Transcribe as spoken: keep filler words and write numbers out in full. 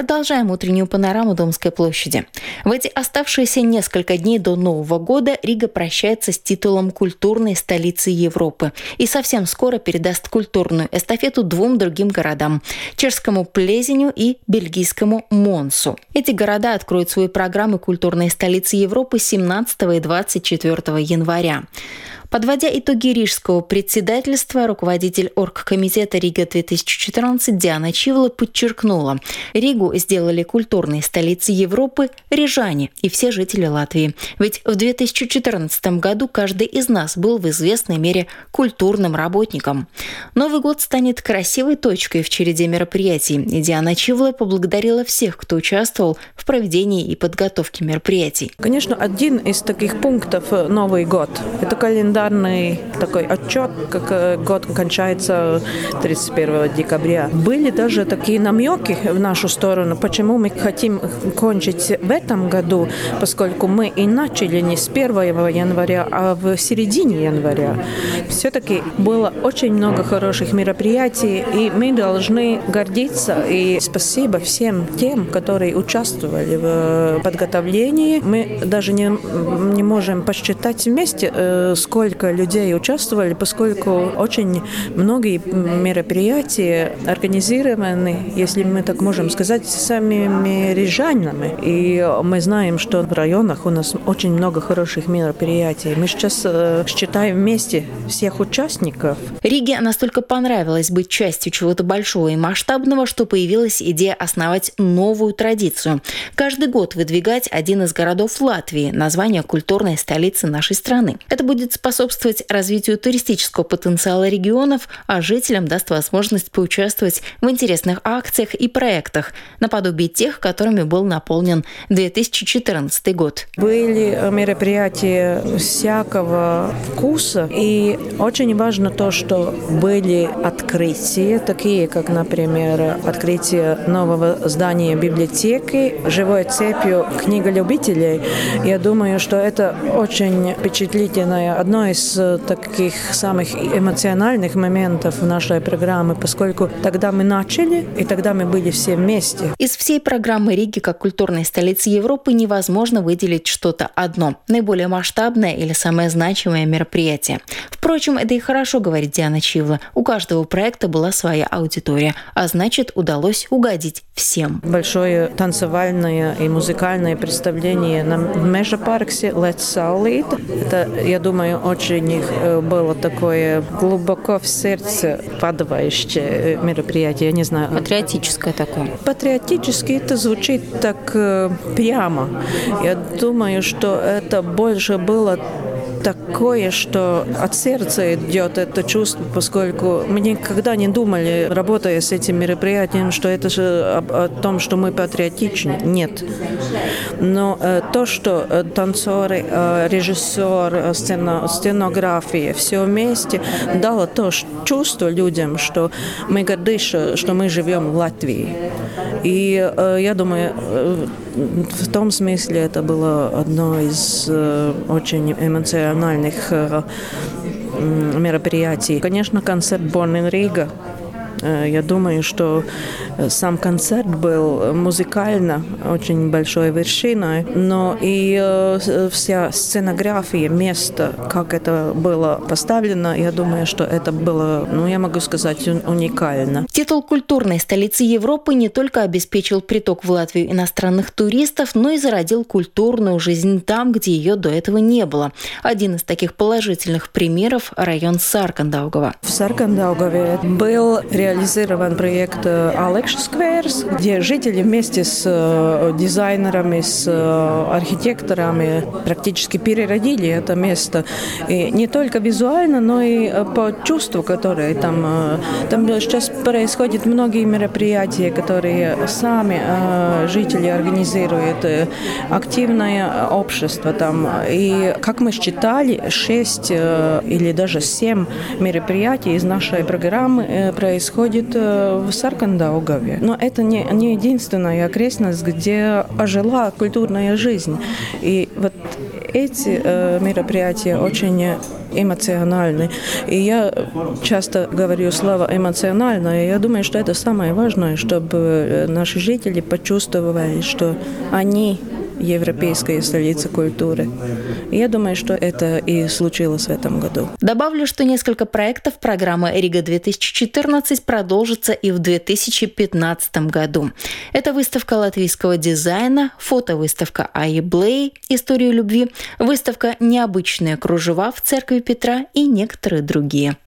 Продолжаем утреннюю панораму Домской площади. В эти оставшиеся несколько дней до Нового года Рига прощается с титулом культурной столицы Европы и совсем скоро передаст культурную эстафету двум другим городам – чешскому Плезеню и бельгийскому Монсу. Эти города откроют свои программы культурной столицы Европы семнадцатого и двадцать четвёртого января. Подводя итоги рижского председательства, руководитель оргкомитета «Рига-две тысячи четырнадцать» Диана Чивла подчеркнула, Ригу сделали культурной столицей Европы рижане и все жители Латвии. Ведь в две тысячи четырнадцатом году каждый из нас был в известной мере культурным работником. Новый год станет красивой точкой в череде мероприятий, и Диана Чивла поблагодарила всех, кто участвовал в проведении и подготовке мероприятий. Конечно, один из таких пунктов – Новый год. Это календарь. Такой отчет, как год кончается тридцать первого декабря. Были даже такие намеки в нашу сторону, почему мы хотим кончить в этом году, поскольку мы и начали не с первого января, а в середине января. Все-таки было очень много хороших мероприятий, и мы должны гордиться. И спасибо всем тем, которые участвовали в подготовлении. Мы даже не, не можем посчитать вместе, сколько Сколько людей участвовали, поскольку очень многие мероприятия организированы, если мы так можем сказать, самими рижанами. И мы знаем, что в районах у нас очень много хороших мероприятий. Мы сейчас считаем вместе всех участников. Риге настолько понравилось быть частью чего-то большого и масштабного, что появилась идея основать новую традицию. Каждый год выдвигать один из городов Латвии, название культурной столицы нашей страны. Это будет способствовать способствовать развитию туристического потенциала регионов, а жителям даст возможность поучаствовать в интересных акциях и проектах, наподобие тех, которыми был наполнен две тысячи четырнадцатый год. Были мероприятия всякого вкуса, и очень важно то, что были открытия, такие как, например, открытие нового здания библиотеки, живой цепью книга любителей. Я думаю, что это очень впечатлительное, одно из таких самых эмоциональных моментов нашей программы, поскольку тогда мы начали, и тогда мы были все вместе. Из всей программы Риги как культурной столицы Европы невозможно выделить что-то одно, наиболее масштабное или самое значимое мероприятие. Впрочем, это и хорошо, говорит Диана Чивла. У каждого проекта была своя аудитория, а значит, удалось угодить всем. Большое танцевальное и музыкальное представление на Межапарксе «Let's Saulīt». Это, я думаю, очень было такое глубоко в сердце падающее мероприятие, я не знаю. Патриотическое такое. Патриотически это звучит так прямо. Я думаю, что это больше было такое, что от сердца идет это чувство, поскольку мы никогда не думали, работая с этим мероприятием, что это же о, о том, что мы патриотичны. Нет. Но э, то, что э, танцоры, э, режиссер, э, сцена, сценография, все вместе дало то чувство людям, что мы горды, что мы живем в Латвии. И э, я думаю, э, в том смысле это было одно из э, очень эмоциональных мероприятий. Конечно, концерт «Born in Riga». Я думаю, что сам концерт был музыкально очень большой вершиной, но и вся сценография, место, как это было поставлено, я думаю, что это было, ну, я могу сказать, уникально. Титул культурной столицы Европы не только обеспечил приток в Латвию иностранных туристов, но и зародил культурную жизнь там, где ее до этого не было. Один из таких положительных примеров – район Саркандаугава. В Саркандаугаве был реализован проект «Алекша Скверс», где жители вместе с дизайнерами, с архитекторами практически переродили это место. И не только визуально, но и по чувству, которое там... Там сейчас происходят многие мероприятия, которые сами жители организуют, активное общество там. И, как мы считали, шесть или даже семь мероприятий из нашей программы происходит в Саркандаугаве. Но это не, не единственная окрестность, где ожила культурная жизнь. И вот эти э, мероприятия очень эмоциональны. И я часто говорю слово «эмоционально», и я думаю, что это самое важное, чтобы наши жители почувствовали, что они европейская столица культуры. И я думаю, что это и случилось в этом году. Добавлю, что несколько проектов программы «Рига-две тысячи четырнадцать» продолжится и в две тысячи пятнадцатом году. Это выставка латвийского дизайна, фотовыставка Аи Блей «Историю любви», выставка «Необычные кружева в церкви Петра» и некоторые другие.